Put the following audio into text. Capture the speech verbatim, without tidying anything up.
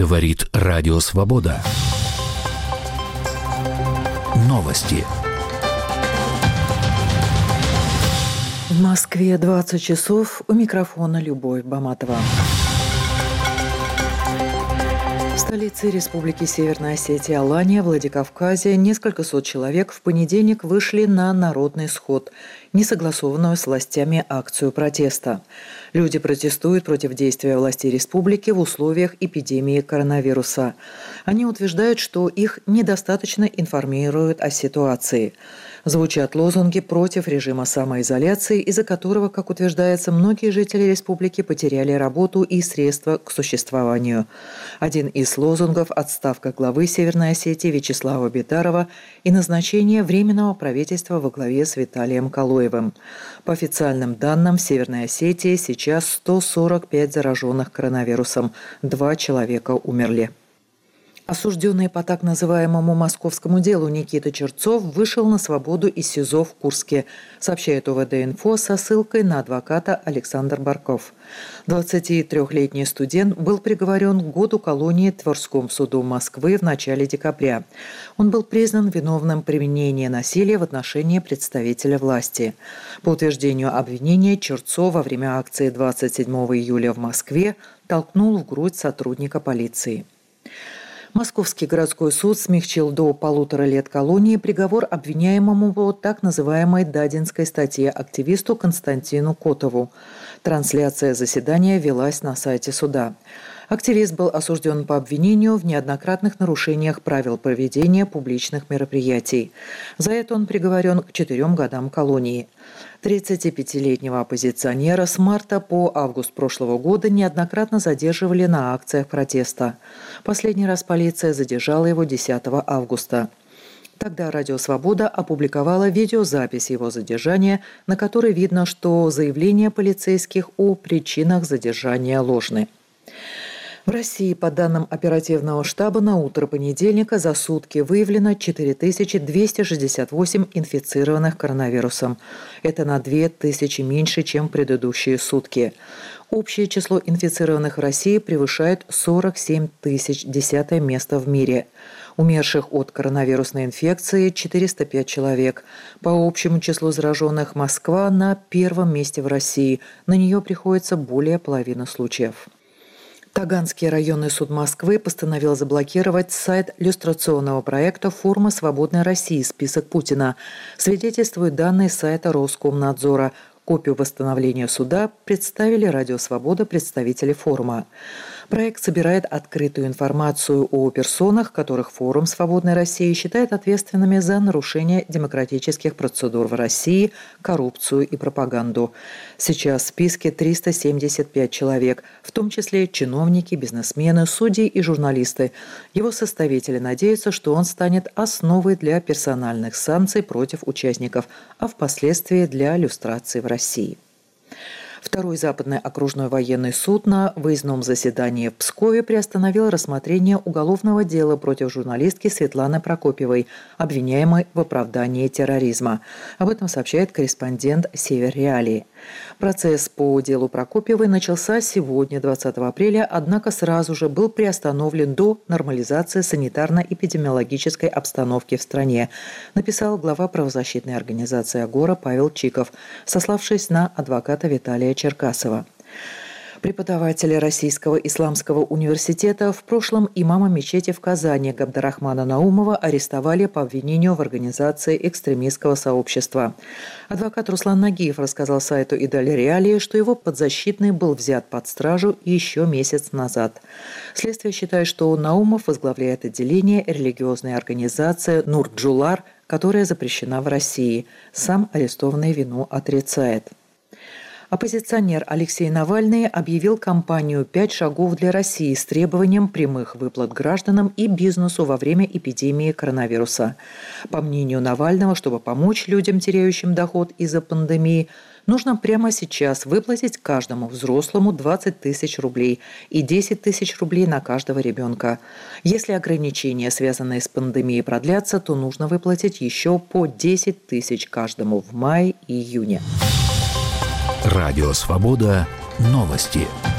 Говорит Радио Свобода. Новости. В Москве двадцать часов. У микрофона Любовь Баматова. В столице Республики Северная Осетия Алания, Владикавказе, несколько сот человек в понедельник вышли на народный сход, несогласованную с властями акцию протеста. Люди протестуют против действия властей республики в условиях эпидемии коронавируса. Они утверждают, что их недостаточно информируют о ситуации. Звучат лозунги против режима самоизоляции, из-за которого, как утверждается, многие жители республики потеряли работу и средства к существованию. Один из лозунгов – отставка главы Северной Осетии Вячеслава Бедарова и назначение Временного правительства во главе с Виталием Калоевым. По официальным данным, в Северной Осетии сейчас сто сорок пять зараженных коронавирусом, два человека умерли. Осужденный по так называемому московскому делу Никита Черцов вышел на свободу из СИЗО в Курске, сообщает ОВД-инфо со ссылкой на адвоката Александр Барков. двадцатитрёхлетний студент был приговорен к году колонии Тверском суду Москвы в начале декабря. Он был признан виновным в применении насилия в отношении представителя власти. По утверждению обвинения, Черцов во время акции двадцать седьмого июля в Москве толкнул в грудь сотрудника полиции. Московский городской суд смягчил до полутора лет колонии приговор обвиняемому по так называемой Дадинской статье активисту Константину Котову. Трансляция заседания велась на сайте суда. Активист был осужден по обвинению в неоднократных нарушениях правил проведения публичных мероприятий. За это он приговорен к четырем годам колонии. тридцатипятилетнего оппозиционера с марта по август прошлого года неоднократно задерживали на акциях протеста. Последний раз полиция задержала его десятого августа. Тогда Радио Свобода опубликовала видеозапись его задержания, на которой видно, что заявления полицейских о причинах задержания ложны. В России, по данным оперативного штаба, на утро понедельника за сутки выявлено четыре тысячи двести шестьдесят восемь инфицированных коронавирусом. Это на две тысячи меньше, чем в предыдущие сутки. Общее число инфицированных в России превышает сорок семь тысяч, десятое место в мире. Умерших от коронавирусной инфекции четыреста пять человек. По общему числу зараженных Москва на первом месте в России. На нее приходится более половины случаев. Таганский районный суд Москвы постановил заблокировать сайт иллюстрационного проекта «Форма свободной России. Список Путина». Свидетельствуют данные сайта Роскомнадзора. Копию восстановления суда представили Радио Свобода представители форума. Проект собирает открытую информацию о персонах, которых форум «Свободной России» считает ответственными за нарушение демократических процедур в России, коррупцию и пропаганду. Сейчас в списке триста семьдесят пять человек, в том числе чиновники, бизнесмены, судьи и журналисты. Его составители надеются, что он станет основой для персональных санкций против участников, а впоследствии для люстрации в России. Второй Западный окружной военный суд на выездном заседании в Пскове приостановил рассмотрение уголовного дела против журналистки Светланы Прокопьевой, обвиняемой в оправдании терроризма. Об этом сообщает корреспондент «Север Реалии». Процесс по делу Прокопьевой начался сегодня, двадцатого апреля, однако сразу же был приостановлен до нормализации санитарно-эпидемиологической обстановки в стране, написал глава правозащитной организации «Агора» Павел Чиков, сославшись на адвоката Виталия Черкасова. Преподавателя Российского исламского университета, в прошлом имама мечети в Казани Габдарахмана Наумова арестовали по обвинению в организации экстремистского сообщества. Адвокат Руслан Нагиев рассказал сайту «Идаль Реалии», что его подзащитный был взят под стражу еще месяц назад. Следствие считает, что Наумов возглавляет отделение религиозной организации «Нурджулар», которая запрещена в России. Сам арестованный вину отрицает. Оппозиционер Алексей Навальный объявил кампанию «Пять шагов для России» с требованием прямых выплат гражданам и бизнесу во время эпидемии коронавируса. По мнению Навального, чтобы помочь людям, теряющим доход из-за пандемии, нужно прямо сейчас выплатить каждому взрослому двадцать тысяч рублей и десять тысяч рублей на каждого ребенка. Если ограничения, связанные с пандемией, продлятся, то нужно выплатить еще по десять тысяч каждому в мае и июне. Радио Свобода. Новости.